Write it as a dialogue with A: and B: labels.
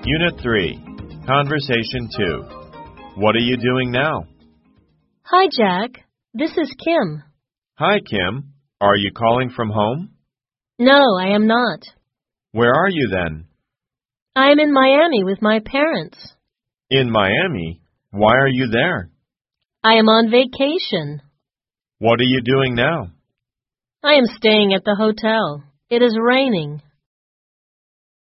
A: Unit 3, Conversation 2. What are you doing now?
B: Hi, Jack. This is Kim.
A: Hi, Kim. Are you calling from home?
B: No, I am not.
A: Where are you then?
B: I am in Miami with my parents.
A: In Miami? Why are you there?
B: I am on vacation.
A: What are you doing now?
B: I am staying at the hotel. It is raining.